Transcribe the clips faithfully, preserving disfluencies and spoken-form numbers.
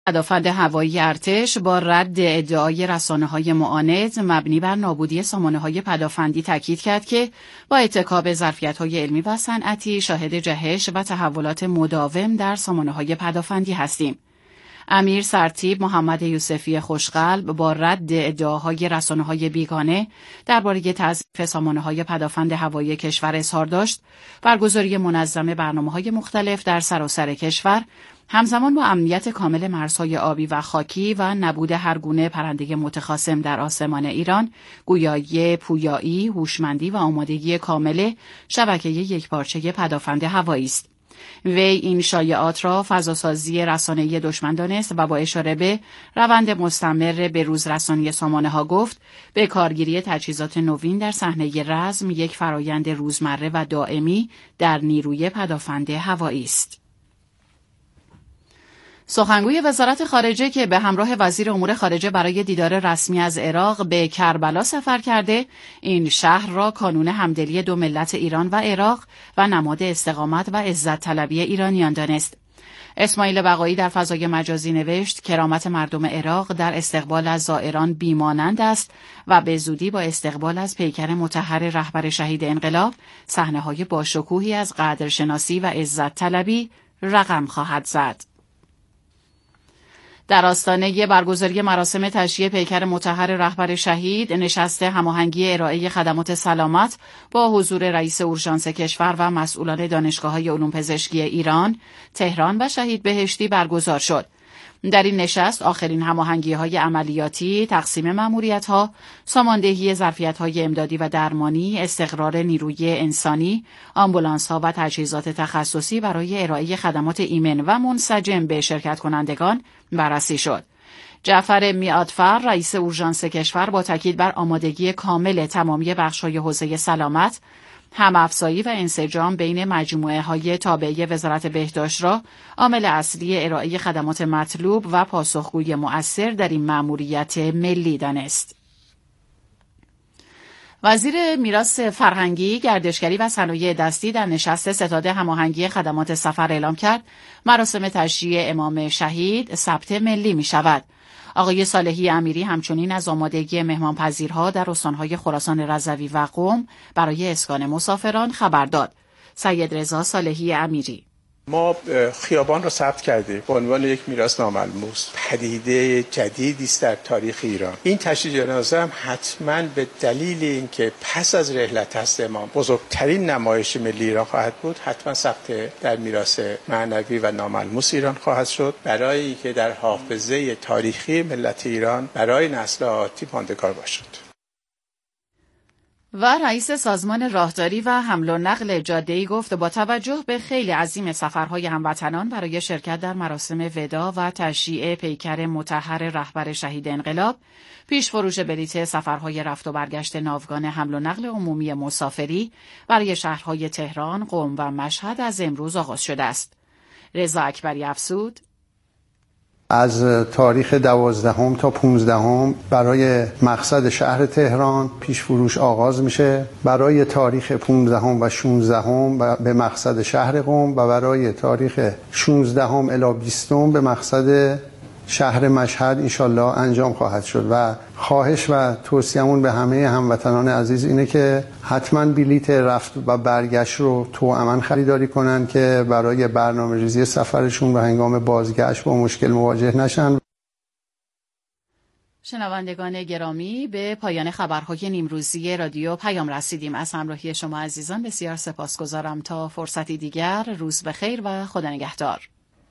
پدافند هوایی ارتش با رد ادعای رسانه‌های معاند مبنی بر نابودی سامانه‌های پدافندی تاکید کرد که با اتکا به ظرفیت‌های علمی و صنعتی شاهد جهش و تحولات مداوم در سامانه‌های پدافندی هستیم. امیر سرتیپ محمد یوسفی خوشقلب با رد ادعاهای رسانه‌های بیگانه درباره تضعیف سامانه‌های پدافند هوایی کشور اظهار داشت. برگزاری منظم برنامه‌های مختلف در سراسر کشور همزمان با امنیت کامل مرزهای آبی و خاکی و نبود هر گونه پرنده متخاصم در آسمان ایران، گویایی، پویایی، هوشمندی و آمادگی کامل شبکه یکپارچه پدافند هوایی است. وی این شایعات را فضاسازی رسانه‌ای دشمن دانست و با اشاره به روند مستمر به روز رسانی سامانه‌ها گفت به کارگیری تجهیزات نوین در صحنه رزم یک فرایند روزمره و دائمی در نیروی پدافند هوایی است. سخنگوی وزارت خارجه که به همراه وزیر امور خارجه برای دیدار رسمی از عراق به کربلا سفر کرده، این شهر را کانون همدلی دو ملت ایران و عراق و نماد استقامت و عزت طلبی ایرانیان دانست. اسماعیل بقایی در فضای مجازی نوشت کرامت مردم عراق در استقبال از زائران بیمانند است و به زودی با استقبال از پیکر مطهر رهبر شهید انقلاب صحنه‌های باشکوهی از قدرشناسی و عزت طلبی رقم خواهد زد. در آستانه برگزاری مراسم تشییع پیکر مطهر رهبر شهید، نشست هماهنگی ارائه خدمات سلامت با حضور رئیس اورژانس کشور و مسئولان دانشگاه‌های علوم پزشکی ایران، تهران و شهید بهشتی برگزار شد. در این نشست آخرین هماهنگی‌های عملیاتی، تقسیم مأموریت‌ها، ساماندهی ظرفیت‌های امدادی و درمانی، استقرار نیروی انسانی، آمبولانس‌ها و تجهیزات تخصصی برای ارائه خدمات ایمن و منسجم به شرکت کنندگان بررسی شد. جعفر میعادفر رئیس اورژانس کشور با تاکید بر آمادگی کامل تمامی بخش‌های حوزه سلامت، هم‌افزایی و انسجام بین مجموعه‌های تابعه وزارت بهداشت را عامل اصلی ارائه خدمات مطلوب و پاسخگوی مؤثر در این مأموریت ملی دانست. وزیر میراث فرهنگی، گردشگری و صنایع دستی در نشست ستاد هماهنگی خدمات سفر اعلام کرد مراسم تشییع امام شهید ثبت ملی می شود. آقای صالحی امیری همچنین از آمادگی مهمانپذیرها در استانهای خراسان رضوی و قم برای اسکان مسافران خبر داد. سید رضا صالحی امیری: ما خیابان را ثبت کردیم به عنوان یک میراث ناملموس، پدیده جدیدی است در تاریخ ایران. این تشییع جنازه هم حتما به دلیل اینکه پس از رحلت هست امام بزرگترین نمایش ملی ایران خواهد بود، حتما ثبت در میراث معنوی و ناملموس ایران خواهد شد، برای اینکه در حافظه تاریخی ملت ایران برای نسل آتی ماندگار باشد. و رئیس سازمان راهداری و حمل و نقل جاده‌ای گفت با توجه به خیلی عظیم سفرهای هموطنان برای شرکت در مراسم وداع و تشییع پیکر مطهر رهبر شهید انقلاب، پیش فروش بلیط سفرهای رفت و برگشت ناوگان حمل و نقل عمومی مسافری برای شهرهای تهران، قم و مشهد از امروز آغاز شده است. رضا اکبری افزود: از تاریخ دوازدهم تا پونزدهم برای مقصد شهر تهران پیش فروش آغاز میشه، برای تاریخ پونزدهم و شانزدهم به مقصد شهر قم و برای تاریخ شانزدهم الی بیستم به مقصد شهر مشهد انشالله انجام خواهد شد. و خواهش و توصیه‌مون به همه هموطنان عزیز اینه که حتما بلیت رفت و برگشت رو توأماً خریداری کنن که برای برنامه‌ریزی سفرشون و هنگام بازگشت با مشکل مواجه نشن. شنوندگان گرامی، به پایان خبرهای نیمروزی رادیو پیام رسیدیم. از همراهی شما عزیزان بسیار سپاسگزارم. تا فرصتی دیگر، روز بخیر و خدا نگهدار.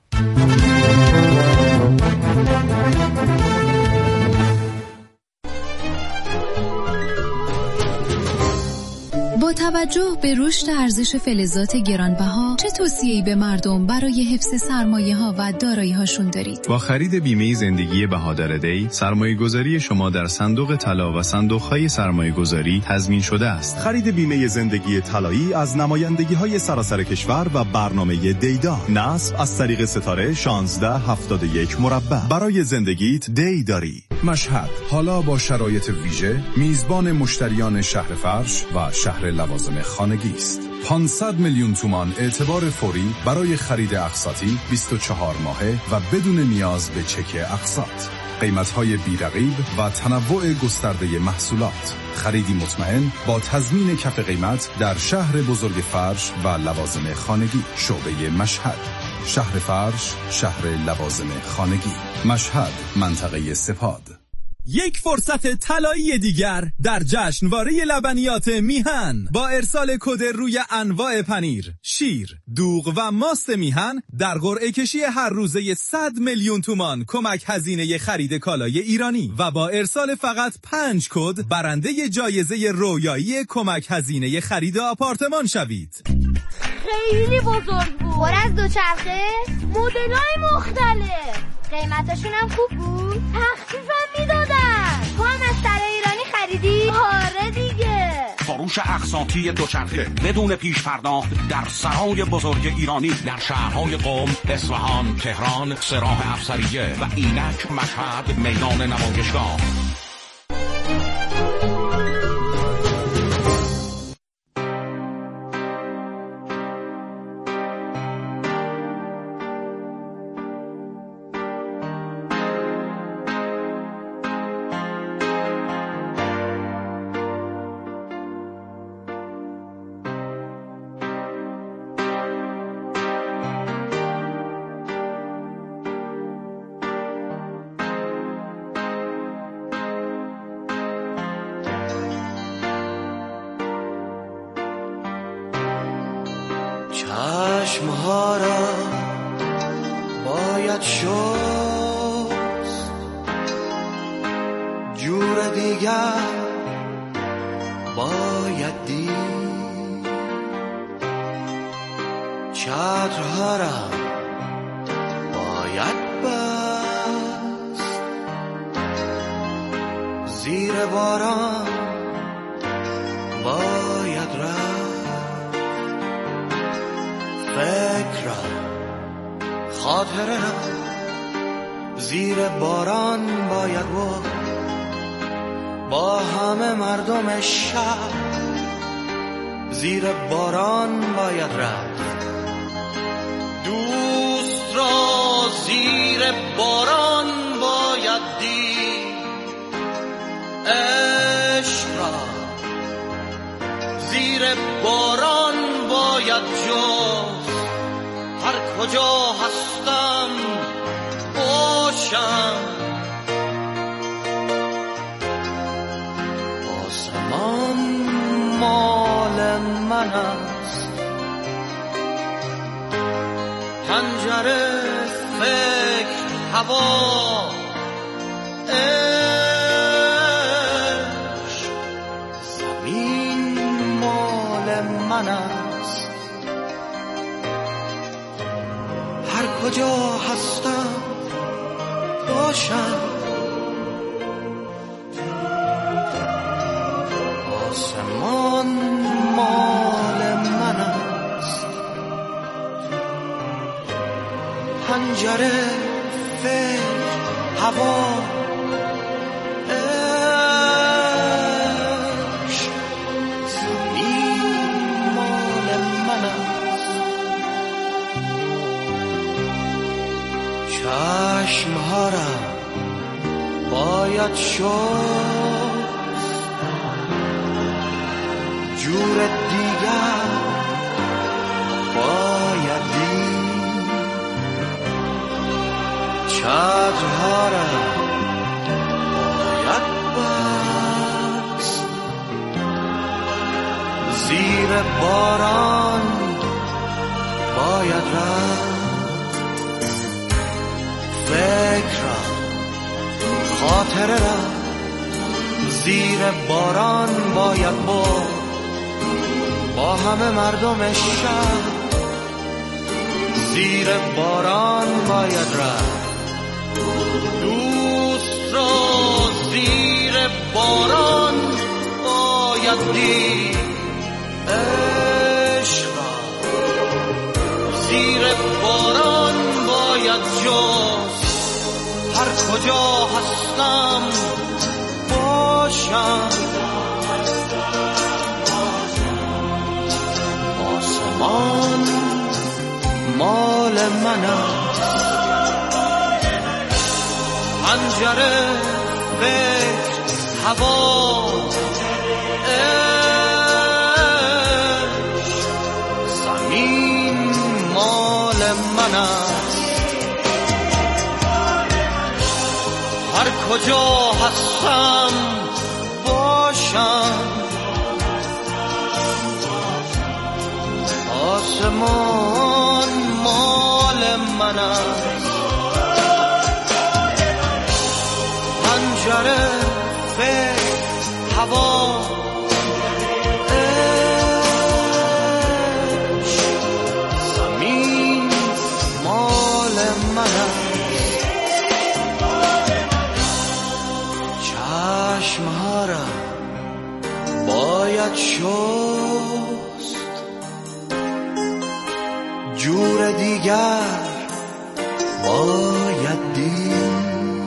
با توجه به رشد ارزش فلزات گرانبها، چه توصیه‌ای به مردم برای حفظ سرمایه‌ها و دارایی‌هاشون دارید؟ با خرید بیمه زندگی بهادر دی، سرمایه‌گذاری شما در صندوق طلا و صندوق‌های سرمایه‌گذاری تضمین شده است. خرید بیمه زندگی طلایی از نمایندگی‌های سراسر کشور و برنامه دیدا، نصب از طریق ستاره شانزده هفتاد و یک مربع. برای زندگیت دی داری. مشهد حالا با شرایط ویژه میزبان مشتریان شهر فرش و شهر لوازم خانگی است. پانصد میلیون تومان اعتبار فوری برای خرید اقساطی بیست و چهار ماهه و بدون نیاز به چک اقساط. قیمت‌های بی‌رقیب و تنوع گسترده محصولات. خریدی مطمئن با تضمین کف قیمت در شهر بزرگ فرش و لوازم خانگی. شعبه مشهد. شهر فرش، شهر لوازم خانگی. مشهد، منطقه سپاد. یک فرصت طلایی دیگر در جشنواره لبنیات میهن با ارسال کد روی انواع پنیر، شیر، دوغ و ماست میهن در قرعه کشی هر روزه صد میلیون تومان کمک هزینه خرید کالای ایرانی و با ارسال فقط پنج کد برنده جایزه رویایی کمک هزینه خرید آپارتمان شوید. خیلی بزرگ بود. پر از دوچرخه، مدل‌های مختلف. قیمتاشون هم خوب بود. تخفیفم میدادن. تو هم از سرای ایرانی خریدی؟ آره دیگه. فروش اقساطی دوچرخه بدون پیش پرداخت در سرای بزرگ ایرانی در شهرهای قم، اصفهان، تهران، سراح افسریه و اینک، مشهد، میدان نمایشگاه. چشمها را باید شست، جور دیگر باید دید. چترها را باید بست، زیر باران باید رفت. فکر را، خاطره را زیر باران باید بود. با همه مردم شهر زیر باران باید رفت. دوست را زیر باران باید دید. عشق را زیر باران باید جست. هر کجا هستم باشم. آسمان مال من است، پنجره فکر هوا عشق. زمین مال من است، هر کجا هستم باشم. آسمان مال من است، پنجره فکر هوا عشق. زمین مال من است، چشمها را باید شست، جور دیگر باید دید. چترها را باید بست، زیر باران باید رفت. فکر را، خاطره را زیر باران باید بود. با همه مردم شهر زیر باران باید رفت. دوست را زیر باران باید دید. عشق را زیر باران باید جست. هر کجا هستم باشم. آسمان مال من است، پنجره فکر هوا زمین مال من است، هر کجا هستم باشم، آسمان مال من است، پنجره فکر هوا زمین مال من است، چشمها را باید شست، جور دیگر باید دید،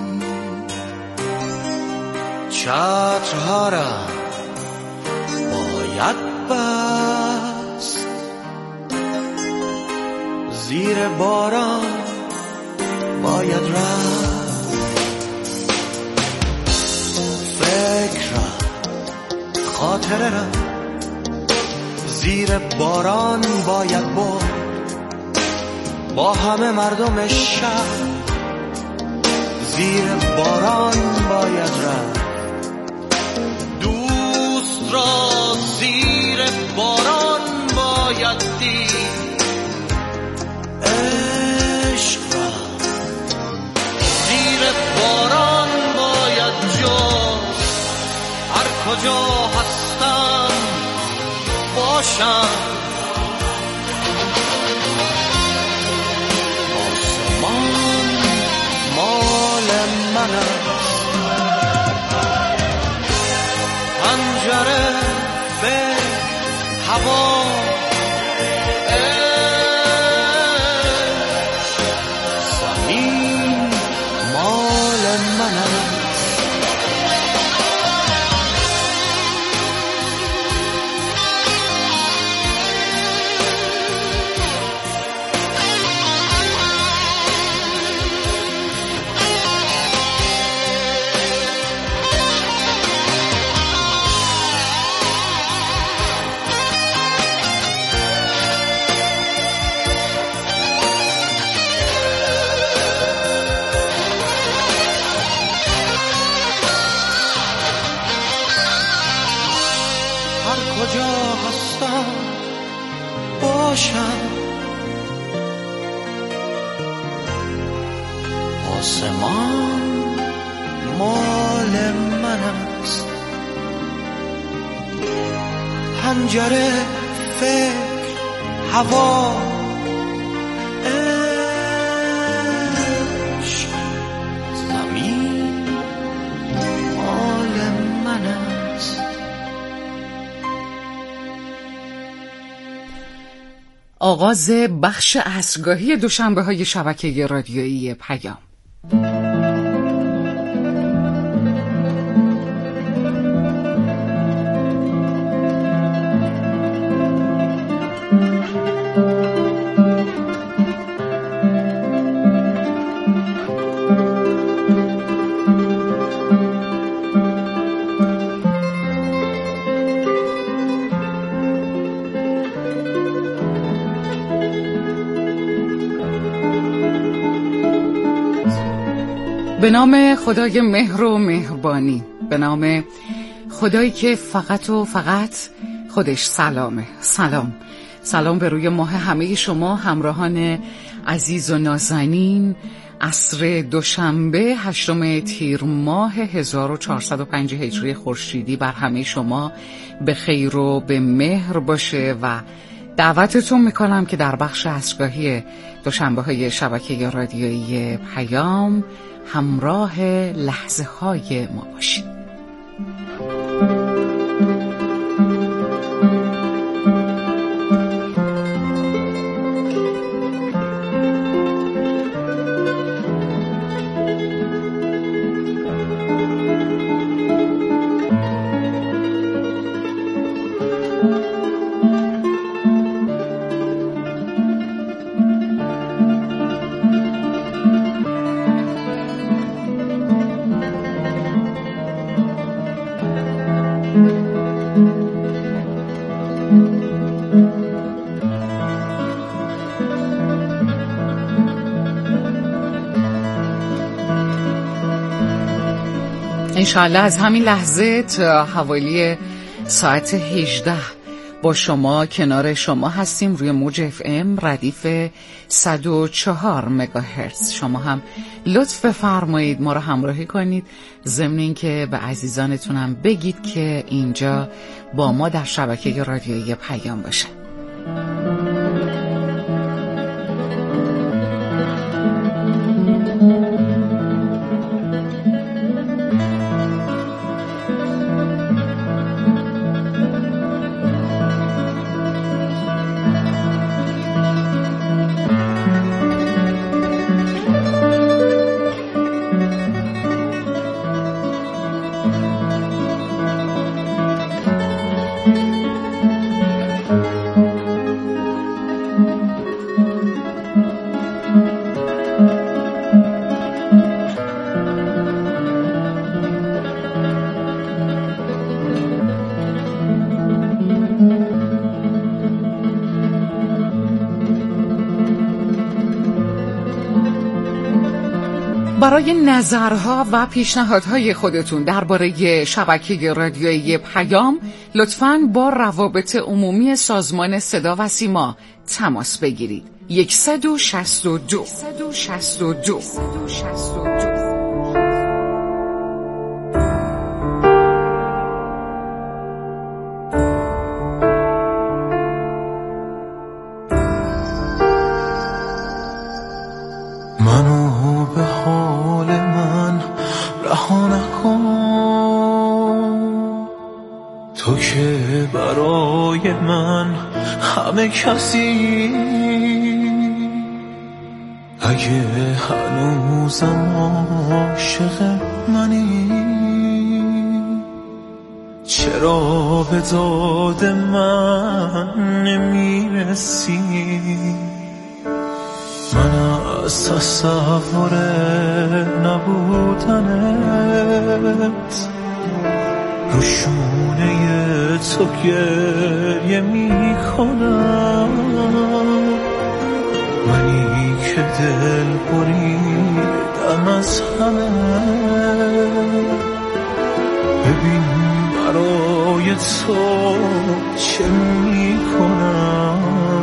چترها را باید بست، زیر باران باید رفت، فکر را خاطره را زیر باران باید برد، با همه مردم شهر زیر باران باید رفت، دوست را زیر باران باید دید، عشق را زیر باران باید جست، هر کجا هستم باشم، مال من است، پنجره به هوا زمین مال من است، کجا هستم باشم، آسمان مال من است، پنجره فکر هوا عشق زمین مال من است. آغاز بخش عصرگاهی دوشنبه های شبکه رادیویی پیام. به نام خدای مهر و مهربانی، به نام خدایی که فقط و فقط خودش سلامه. سلام سلام به روی ماه همه شما همراهان عزیز و نازنین. عصر دوشنبه هشتم تیر ماه هزار و چهارصد و پنج هجری خورشیدی بر همه شما به خیر و به مهر باشه و دعوتتون میکنم که در بخش عصرگاهی دوشنبه های شبکه رادیویی پیام همراه لحظه های ما باشید. انشاءالله از همین لحظه تا حوالی ساعت هجده با شما کنار شما هستیم روی موج اف ام ردیف صد و چهار مگاهرتز. شما هم لطف فرمایید ما رو همراهی کنید، ضمن این که به عزیزانتون هم بگید که اینجا با ما در شبکه رادیویی پیام باشه. برای نظرها و پیشنهادهای خودتون درباره شبکه رادیویی پیام لطفاً با روابط عمومی سازمان صدا و سیما تماس بگیرید. صد و شصت و دو صد و شصت و دو منو به حال من رها نکن، تو که برای من همه کسی، اگه هنوزم عاشق منی چرا به داد من نمیرسی؟ من از تصور نبودنت رو شونه تو گریه می کنم، منی که دل بریدم از همه. ببین برای تو چه می کنم،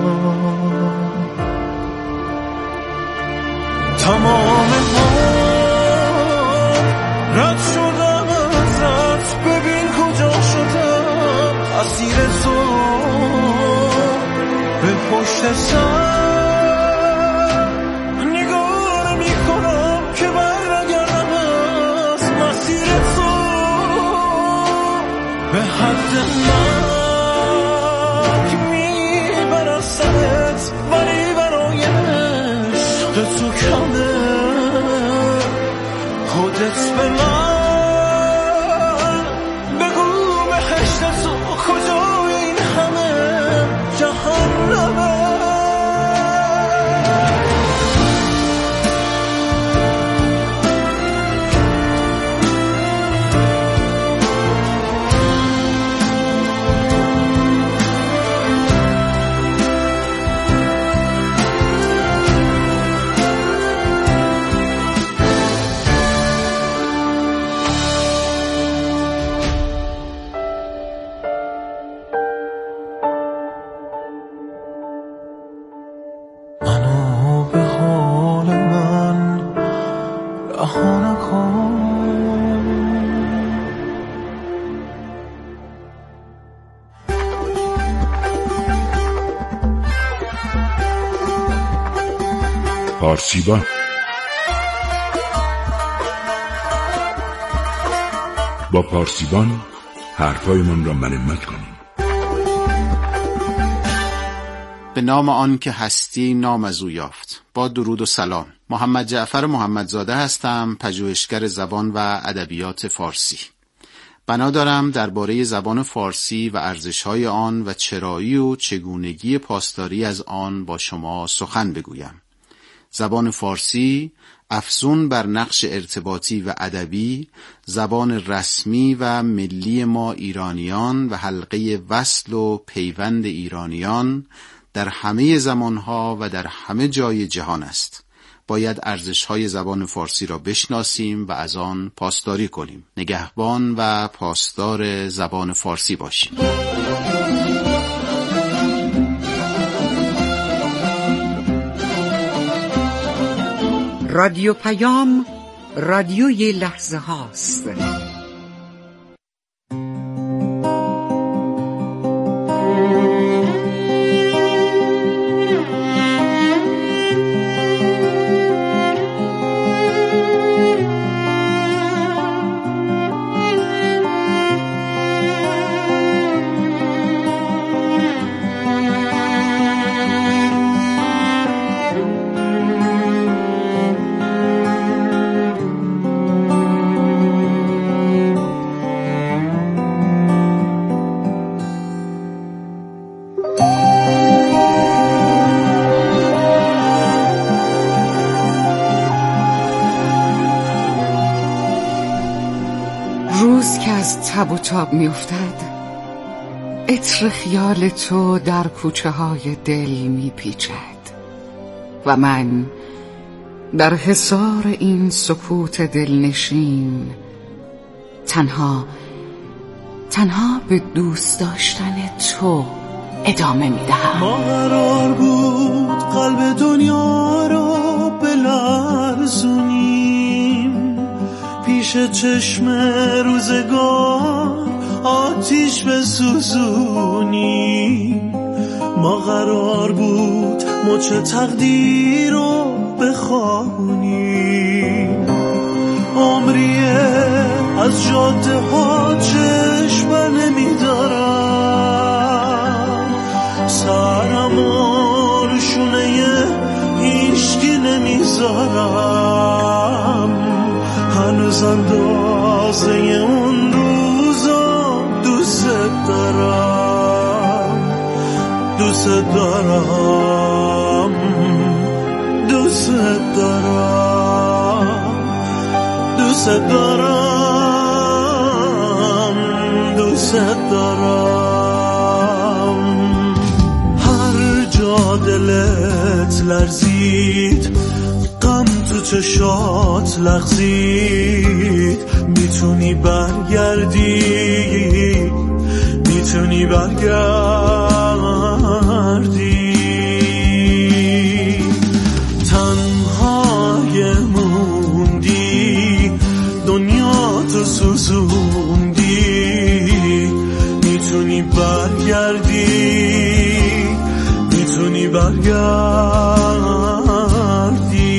تمام ما رد شدم ازت، ببین کجا شدم اسیر تو، به پشت سر نگاه میکنم که برگردم از مسیر تو، به حد مرگ میبرستت، ولی برای عشق تو کمه. خودت به من بگو بهشت تو کجا، این همه جهنمه. پارسیبان با پارسیبان حرفایمان را مرمت کنیم. به نام آن که هستی نام از او یافت. با درود و سلام. محمد جعفر محمدزاده هستم، پژوهشگر زبان و ادبیات فارسی. بنا دارم درباره زبان فارسی و ارزش‌های آن و چرایی و چگونگی پاسداری از آن با شما سخن بگویم. زبان فارسی افزون بر نقش ارتباطی و ادبی، زبان رسمی و ملی ما ایرانیان و حلقه وصل و پیوند ایرانیان در همه زمانها و در همه جای جهان است باید ارزش‌های زبان فارسی را بشناسیم و از آن پاسداری کنیم. نگهبان و پاسدار زبان فارسی باشیم. رادیو پیام، رادیوی لحظه هاست. روز که از تب و تاب می افتد، عطر خیال تو در کوچه های دل می پیچد و من در حصار این سکوت دلنشین تنها تنها به دوست داشتن تو ادامه می دهم. ما قرار بود قلب دنیا رو بلرزونیم، پیش چشم روزگار آتیش بسوزونیم. ما قرار بود مچ تقدیر رو بخوابونیم، عمریه از جاده ها چشم نمیدارم، سرم رشونه هیچکی نمیذارم، هنوز اندازه اون روزا دوست دارم، دوست دارم، دوست دارم، دوست دارم، دوست دارم. هر جا دلت لرزید، غم تو چشات لغزید، میتونی برگردی، میتونی برگردی. تنهای موندی، دنیا تو سوزوندی، میتونی برگردی، میتونی برگردی.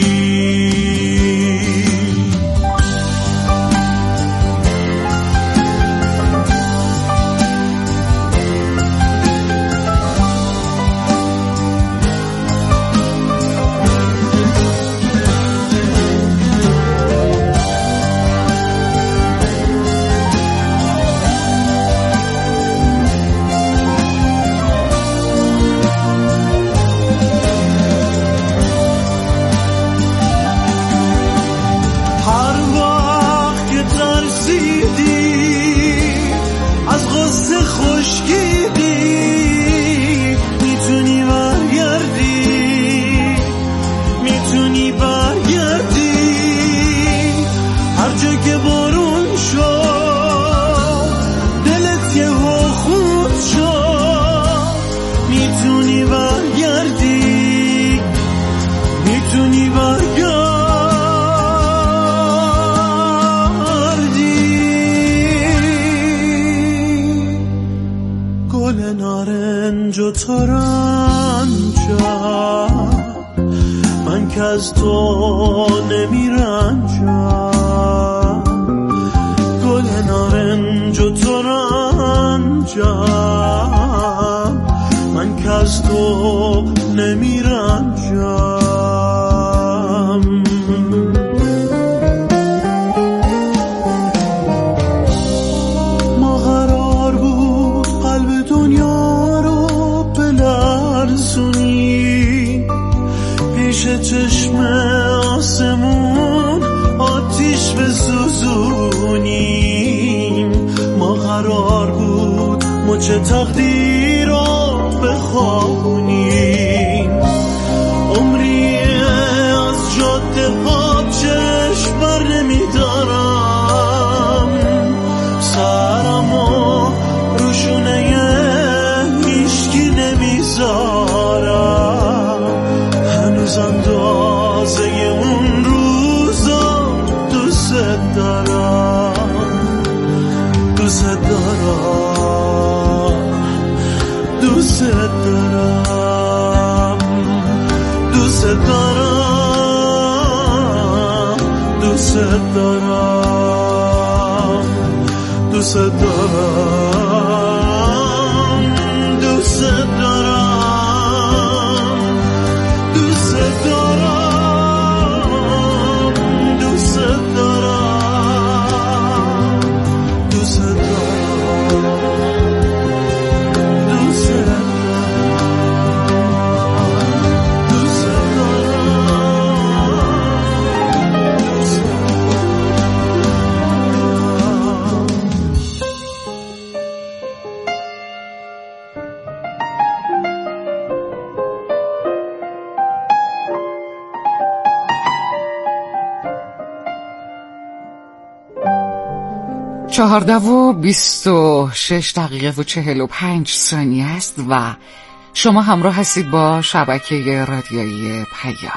من که از تو نمیرنجم، گل نارنج و ترنجم، من که از تو نمیرنجم. ما قرار بود قلب دنیا رو بلرزونی، پیش چشم آسمون آتیش بسوزونیم. ما قرار بود مچ تقدیر رو بخوابونیم، عمری از جاده دارم دوست دارم دوست دارم دوست دارم دوست دارم دوست دارم دوست دارم دوست دارم دوست دارم دوست دارم دوست چهارده و بیست و شش دقیقه و چهل و پنج ثانیه است و شما همراه هستید با شبکه رادیویی پیام.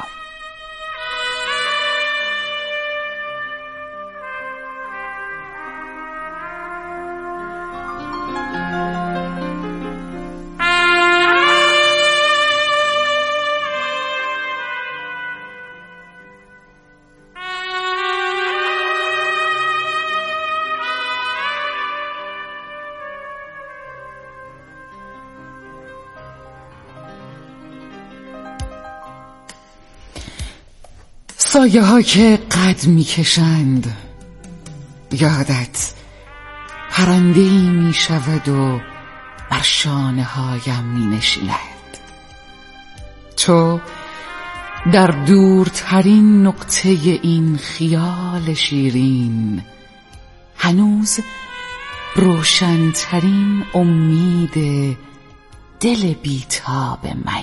سایه ها که قد می کشند یادت پرنده‌ای می شود و بر شانه هایم می نشیند. تو در دورترین نقطه این خیال شیرین هنوز روشنترین امید دل بیتاب منی.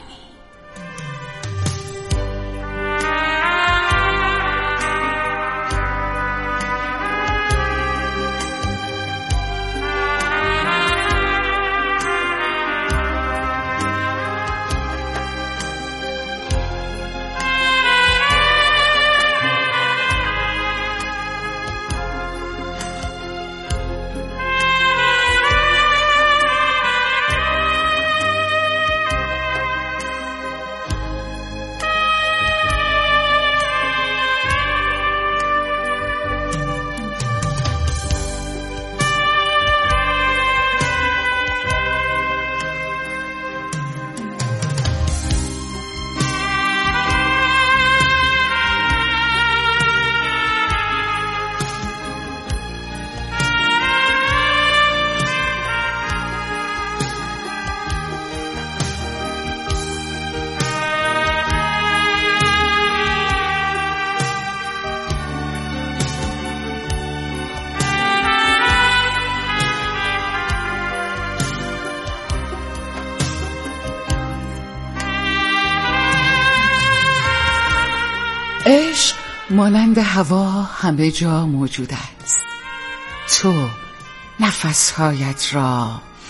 عشق مانند هوا همه جا موجود است. تو نفسهایت را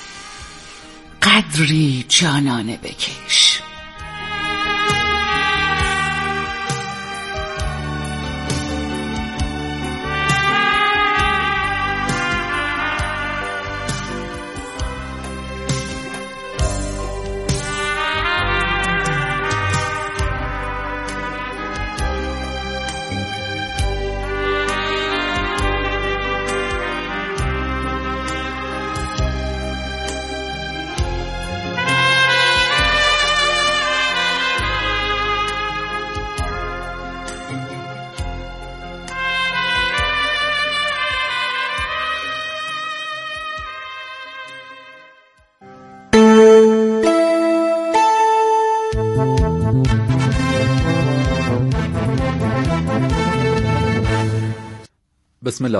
قدری جانانه بکش. بسم الله